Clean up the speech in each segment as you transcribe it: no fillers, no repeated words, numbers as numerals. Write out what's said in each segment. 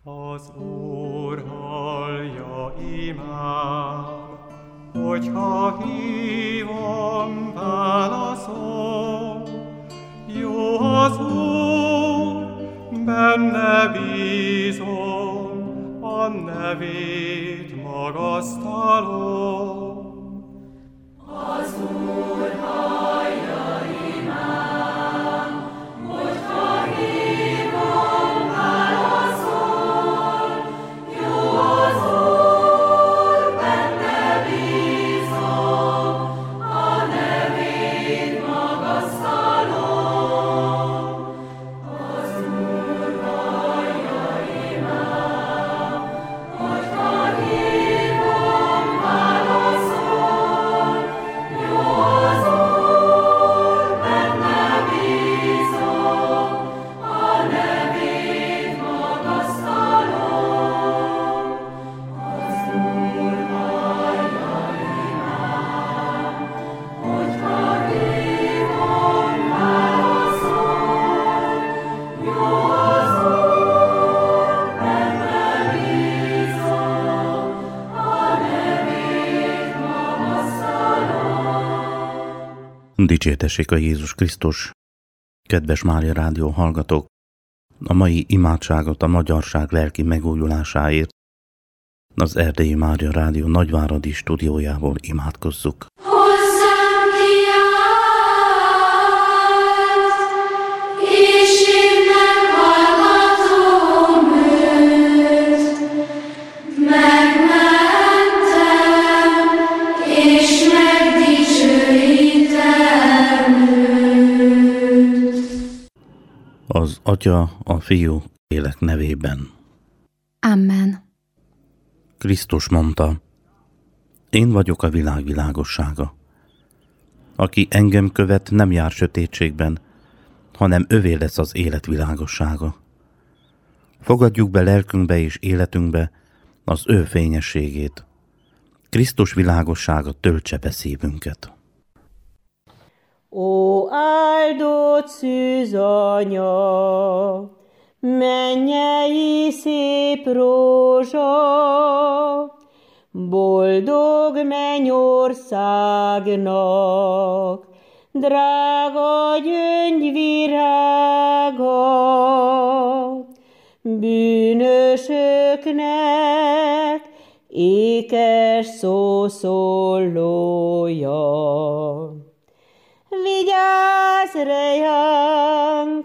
Az Úr hallja imám, hogyha hívom, válaszol. Jó az Úr, benne bízom, a nevét magasztalom. Az Úr hallja imám, hogyha hívom, válaszol. Jó az Úr, benne bízom, a nevét magasztalom. Az Úr hallja imám, hogyha hívom, válaszol. Jó az Úr, benne bízom, a nevét magasztalom. Az Úr hallja imám, hogyha hívom, válaszol. Jó az Úr, benne bízom, a nevét magasztalom. Dicsértessék a Jézus Krisztus! Kedves Mária Rádió hallgatók! A mai imádságot a magyarság lelki megújulásáért az Erdélyi Mária Rádió nagyváradi stúdiójából imádkozzuk. Hozzám kiállt, és én meghallgatom őt. Megmentem, és megdicsőítem őt. Az Atya, a Fiú, Lélek nevében. Amen. Krisztus mondta, én vagyok a világ világossága. Aki engem követ, nem jár sötétségben, hanem övé lesz az élet világossága. Fogadjuk be lelkünkbe és életünkbe az ő fényességét. Krisztus világossága töltse be szívünket. Ó, áldott szűzanya, mennyei szép rózsa, boldog mennyországnak, drága gyöngyvirága, bűnösöknek ékes szószólója. Vigyázz rejánk,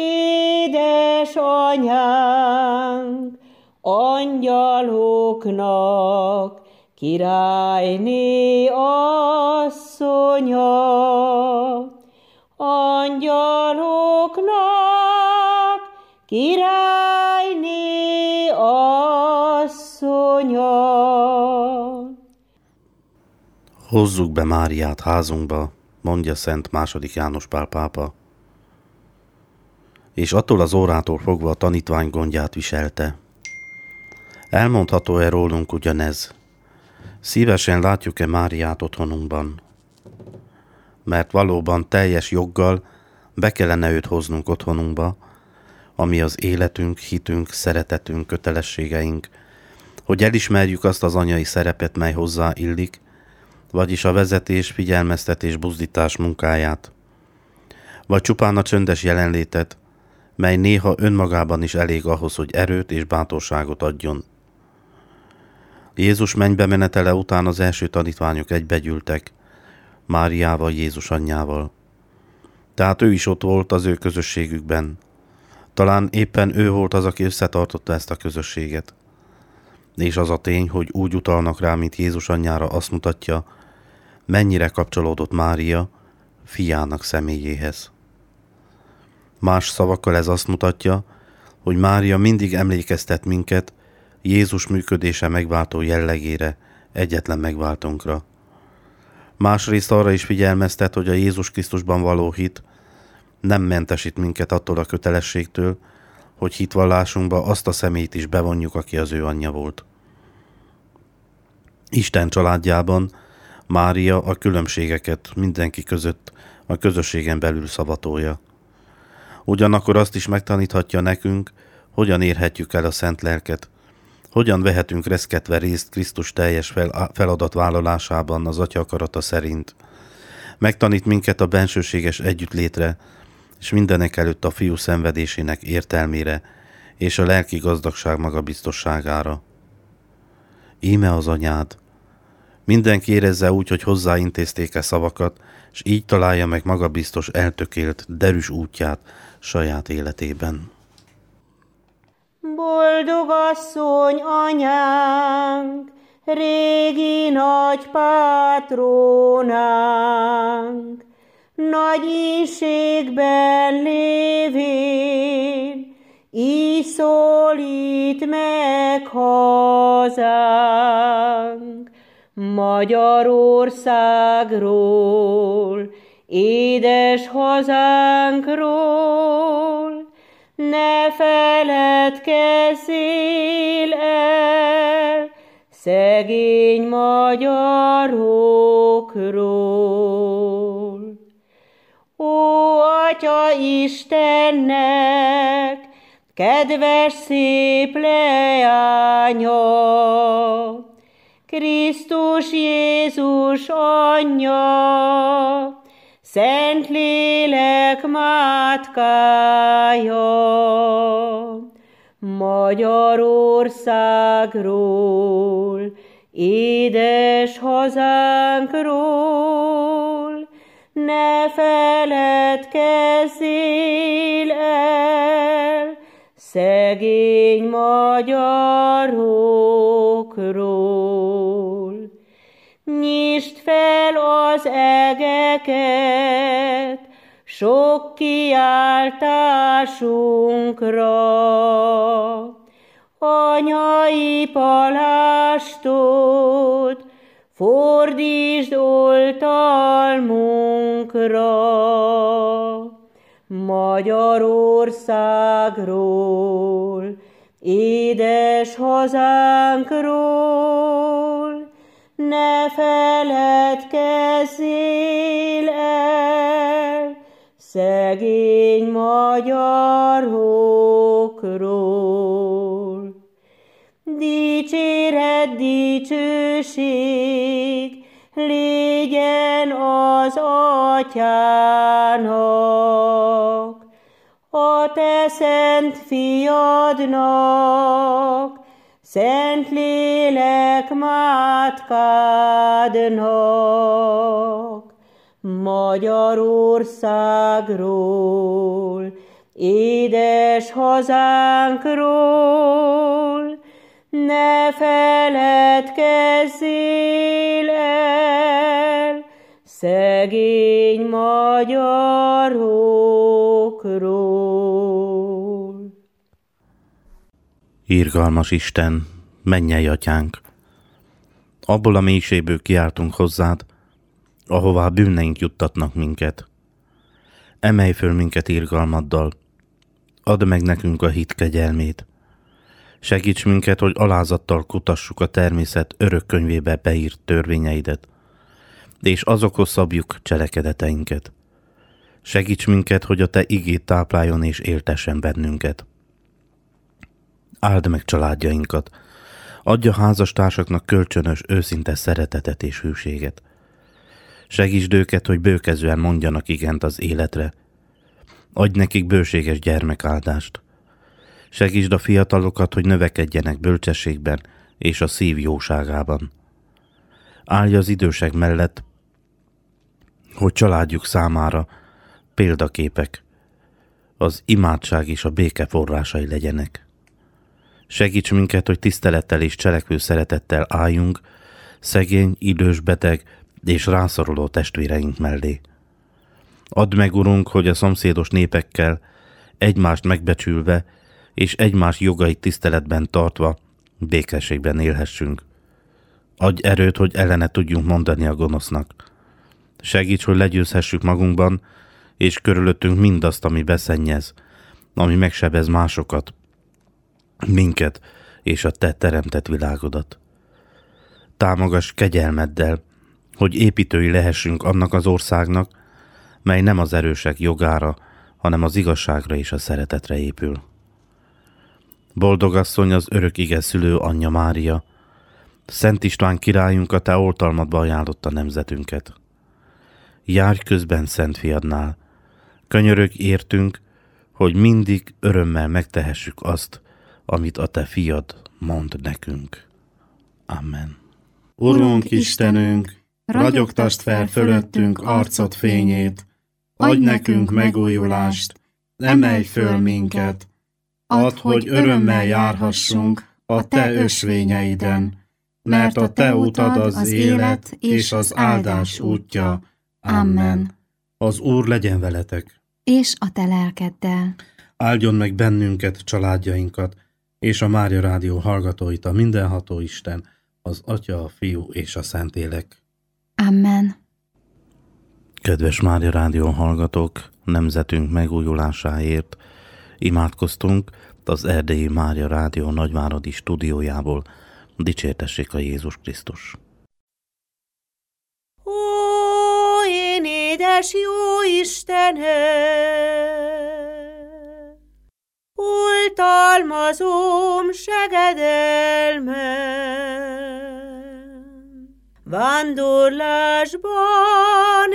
édesanyánk, angyaloknak, királyné asszonya. Angyaloknak, királyné asszonya. Hozzuk be Máriát házunkba, mondja Szent II. János Pál pápa. És attól az órától fogva a tanítvány gondját viselte. Elmondható-e rólunk ugyanez? Szívesen látjuk-e Máriát otthonunkban? Mert valóban teljes joggal be kellene őt hoznunk otthonunkba, ami az életünk, hitünk, szeretetünk, kötelességeink, hogy elismerjük azt az anyai szerepet, mely hozzá illik, vagyis a vezetés, figyelmeztetés, buzdítás munkáját, vagy csupán a csöndes jelenlétet, mely néha önmagában is elég ahhoz, hogy erőt és bátorságot adjon. Jézus mennybe menetele után az első tanítványok egybegyűltek, Máriával, Jézus anyjával. Tehát ő is ott volt az ő közösségükben. Talán éppen ő volt az, aki összetartotta ezt a közösséget. És az a tény, hogy úgy utalnak rá, mint Jézus anyjára, azt mutatja, mennyire kapcsolódott Mária fiának személyéhez. Más szavakkal ez azt mutatja, hogy Mária mindig emlékeztet minket Jézus működése megváltó jellegére, egyetlen megváltónkra. Másrészt arra is figyelmeztet, hogy a Jézus Krisztusban való hit nem mentesít minket attól a kötelességtől, hogy hitvallásunkba azt a személyt is bevonjuk, aki az ő anyja volt. Isten családjában Mária a különbségeket mindenki között a közösségen belül szavatolja. Ugyanakkor azt is megtaníthatja nekünk, Hogyan érhetjük el a szent lelket? Hogyan vehetünk reszketve részt Krisztus teljes feladatvállalásában az Atya akarata szerint? Megtanít minket a bensőséges együttlétre, és mindenek előtt a Fiú szenvedésének értelmére, és a lelki gazdagság magabiztosságára. Íme az anyád. Mindenki érezze úgy, hogy hozzáintézték-e szavakat, és így találja meg magabiztos, eltökélt, derűs útját saját életében. Boldog asszony anyánk, régi nagy pátrónánk, nagy ínségben lévén, így szólít meg hazánk. Magyarországról, édes hazánkról, ne feledkezzél el szegény magyarokról. Ó, Atya Istennek, kedves szép leánya, Krisztus Jézus anyja, Szentlélek mátkája, Magyarországról, édes hazánkról, ne feledkezzél el szegény magyarokról. Nyisd fel az egeket sok kiáltásunkra, anyai palástot fordítsd oltalmunkra. Magyarországról, édes hazánkról, ne feledkezzél el szegény magyarokról. Dicséret, dicsőség légyen az Atyának, a te szent fiadnak, Szentlélek mátkádnak. Magyarországról, édes hazánkról, ne feledkezzél el szegény magyarokról. Irgalmas Isten, mennyei atyánk! Abból a mélységből kiáltunk hozzád, ahová bűneink juttatnak minket. Emelj föl minket irgalmaddal, add meg nekünk a hit kegyelmét. Segíts minket, hogy alázattal kutassuk a természet örök könyvébe beírt törvényeidet, és azokhoz szabjuk cselekedeteinket. Segíts minket, hogy a te igét tápláljon és éltessen bennünket. Áld meg családjainkat, adj a házastársaknak kölcsönös, őszinte szeretetet és hűséget. Segítsd őket, hogy bőkezően mondjanak igent az életre. Adj nekik bőséges gyermekáldást. Segítsd a fiatalokat, hogy növekedjenek bölcsességben és a szív jóságában. Állj az idősek mellett, hogy családjuk számára példaképek, az imádság és a béke forrásai legyenek. Segíts minket, hogy tisztelettel és cselekvő szeretettel álljunk szegény, idős, beteg és rászoruló testvéreink mellé. Add meg, Urunk, hogy a szomszédos népekkel egymást megbecsülve és egymás jogait tiszteletben tartva békességben élhessünk. Adj erőt, hogy ellene tudjunk mondani a gonosznak. Segíts, hogy legyőzhessük magunkban és körülöttünk mindazt, ami beszennyez, ami megsebez másokat, minket és a te teremtett világodat. Támogass kegyelmeddel, hogy építői lehessünk annak az országnak, mely nem az erősek jogára, hanem az igazságra és a szeretetre épül. Boldog asszony, az örök ige szülő anyja Mária, Szent István királyunk, a te oltalmadba ajánlotta nemzetünket. Járj közben Szent Fiadnál, könyörögj értünk, hogy mindig örömmel megtehessük azt, amit a te fiad mond nekünk. Amen. Urunk Istenünk, ragyogtasd fel fölöttünk arcod fényét, adj nekünk megújulást, emelj föl minket, add, hogy örömmel járhassunk a te ösvényeiden, mert a te utad az élet és az áldás útja. Amen. Az Úr legyen veletek. És a te lelkeddel. Áldjon meg bennünket, családjainkat, és a Mária Rádió hallgatóit a mindenható Isten, az Atya, a Fiú és a Szentlélek. Amen. Kedves Mária Rádió hallgatók, nemzetünk megújulásáért imádkoztunk az Erdélyi Mária Rádió Nagyváradi stúdiójából. Dicsértessék a Jézus Krisztus! Ó, én édes jó Istenem, oltalmazom segedelmem, vándorlásban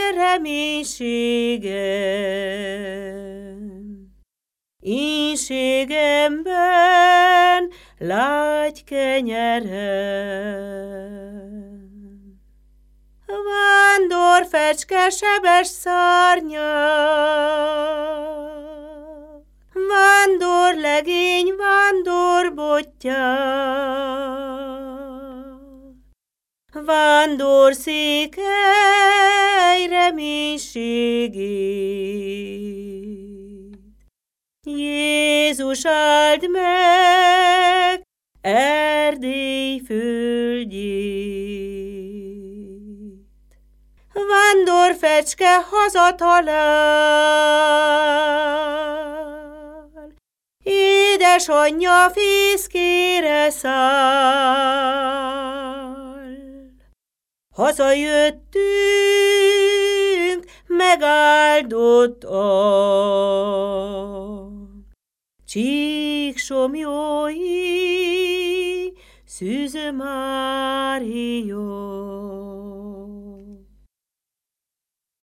reménységem, ínségemben lágy kenyerem. Vándorfecske sebes szárnyal, vándorlegény vándorbottya, vándorszékely reménységét. Jézus áld meg Erdély földjét. Vándorfecske hazatalál, édesanyja fészkére száll. Hazajöttünk megáldott a Csíksomlyói Szűz Mária.